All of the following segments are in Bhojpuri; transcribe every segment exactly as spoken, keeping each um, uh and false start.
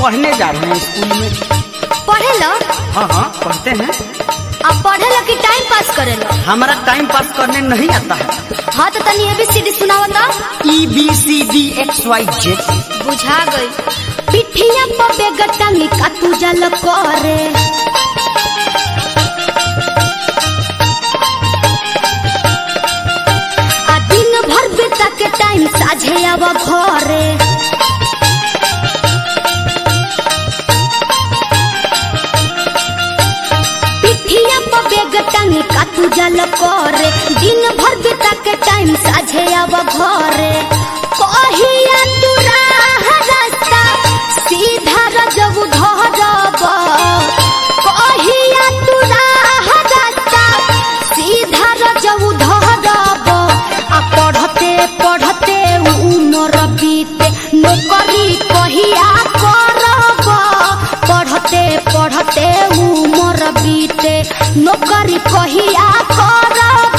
पढ़ने जा रहे हैं स्कूल में। पढ़े लो? हाँ हाँ पढ़ते हैं। अब पढ़े लो कि टाइम पास करे लो? हमारा टाइम पास करने नहीं आता है। हाँ तो तनी एबीसीडी सुनाओ तो। E B C D X Y Z. बुझा गई। पिठिया पर बेगटा निका तू जल करे, आ दिन भर बेटा के टाइम साझे आवा घरे। पिठिया पर बेगटा निका तू जल करे, दिन भर बेटा के टाइम साझे आवा घरे। कहिया तू राह रास्ता सीधा रजब धरब, कहिया तू राह रास्ता सीधा रजब धरब। आ पढ़ते पढ़ते उमर बीते नौकरी कहिया करब, पढ़ते पढ़ते उमर बीते नौकरी कहिया करब।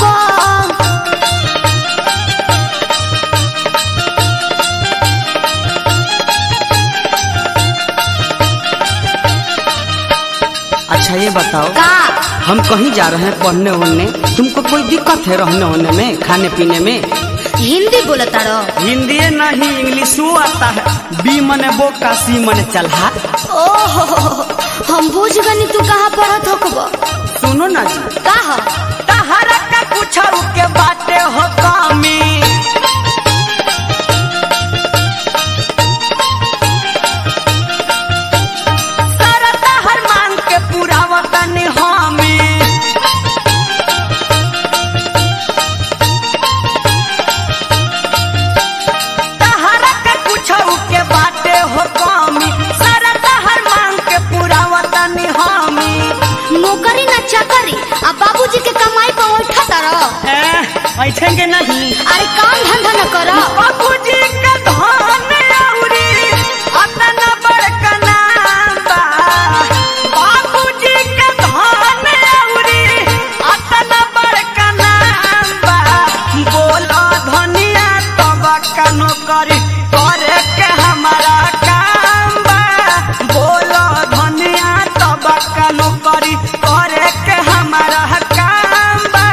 अच्छा ये बताओ, का हम कहीं जा रहे हैं पढ़ने वढ़ने, तुमको कोई दिक्कत है रहने वहने में, खाने पीने में? हिंदी बोलता रहो? हिंदी नहीं इंग्लिशो आता है। बी मने बोका सी मने चलहा। ओहो हम बुझ गनी तू कहाँ पढ़त हो। सुनो ना जी, कहा तहरा का कुछ के बाटे हो कामी, सारा तहर मांग के पूरा वतन हामी। तहरा का कुछ के बाटे हो कामी, सारा तहर मांग के पूरा वतन हामी। नौकरी न चाकरी आ बाबूजी के कमाई पर उठा रहो। ऐठेंगे नहीं। अरे काम धंधा न करो। बाबूजी का धन औरी अतना बड़का नाम बा, बाबूजी का धन औरी अतना बड़का नाम बा। बोलो धनिया तब का नौकरी करे के हमारा काम बा, बोलो धनिया तब का नौकरी करे के हमारा काम बा।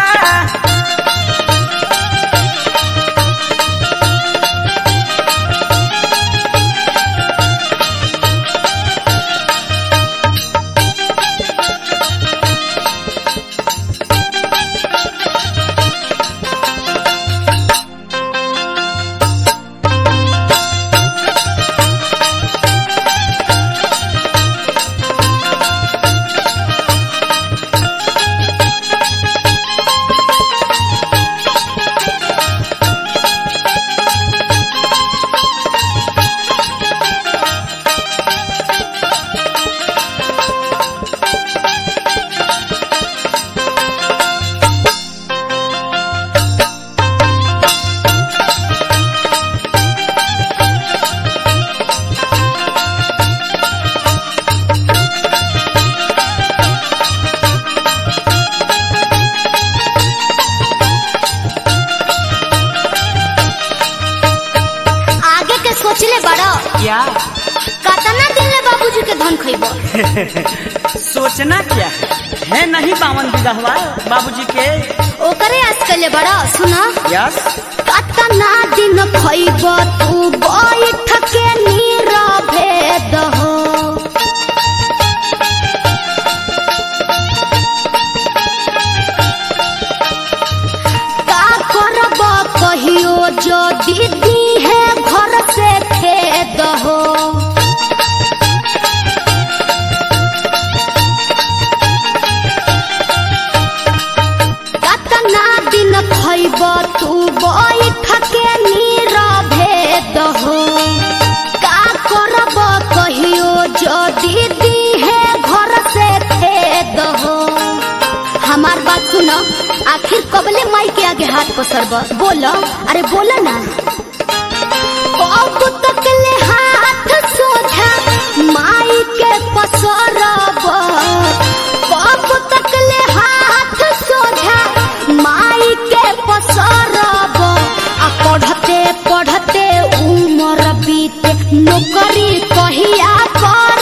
सोचले बड़ो क्या? कतना दिन ले बाबूजी के धन खइबो? सोचना क्या है, नहीं बावन विधवा बाबूजी के ओकरे आजकल बड़ो। सुनो यस, कतना दिन खइबो तू बैठ के नीरवे दहो, का करबो कहियो जो दीदी है घर से खेद हो। कतना दिन खइब तू बैठ के नीरवे दहो, का करब कहियो जो दीदी है घर से खेद हो। हमार बात सुनो, आखिर कबले माई के आगे हाथ पसरब? बोलो, अरे बोलो ना। कब तक ले हाथ सोझा माई के पसरब, कब तक ले हाथ सोझा माई के पसरब। आ पढ़ते पढ़ते उमर बीते नौकरी कहिया कर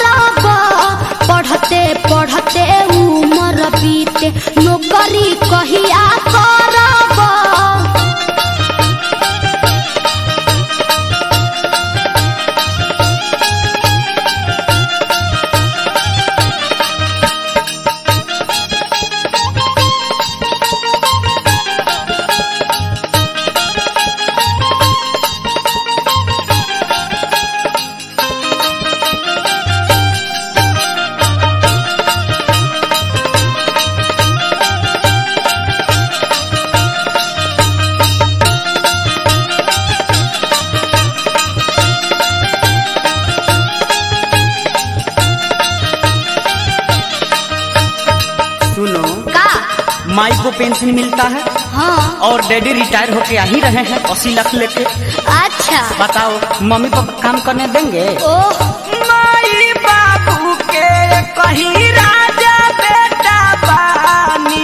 को पेंशन मिलता है हाँ। और डैडी रिटायर होके आ ही रहे हैं अस्सी लाख लेके। अच्छा बताओ मम्मी पापा काम करने देंगे? ओह माई बाबू के कहीं राजा बेटा बानी,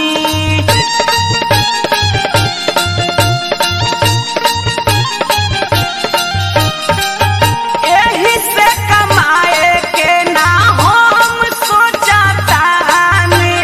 एही से कमाए के ना हम सोचतानी।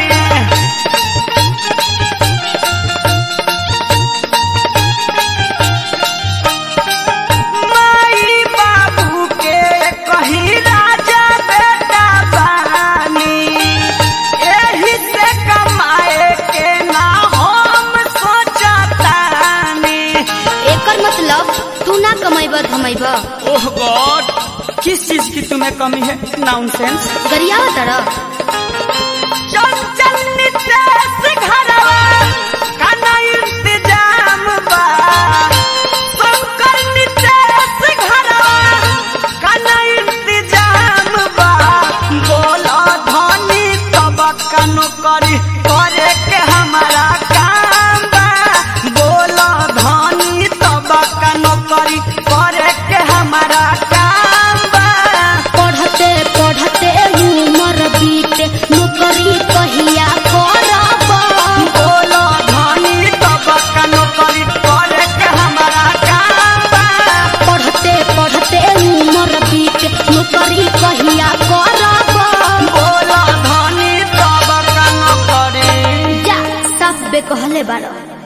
माई बाबू के कहीं राजा बेटा बानी, एही से कमाए के ना हम सोचतानी। एकर मतलब तू ना कमाइबा धमाइबा। ओह गॉड, किस चीज की तुम्हें कमी है? नॉनसेंस। गरियावा तारा चंचल नितेश घरवा का ना इंतजाम बा, शंकर नितेश घरवा का ना इंतजाम बा। बोला धनी तब का नौकरी करे के हमारा काम बा, बोला धनी तब का नौकरी करे के हमारा काम बा। पढ़ते पढ़ते उमर बीते नौकरी कहिया करब। बोलो धनी तब का नौकरी करे के हमारा काम बा। पढ़ते पढ़ते उमर बीते नौकरी कहिया करब। बोलो धनी तब का नौकरी। जा सब बे कहले बारो।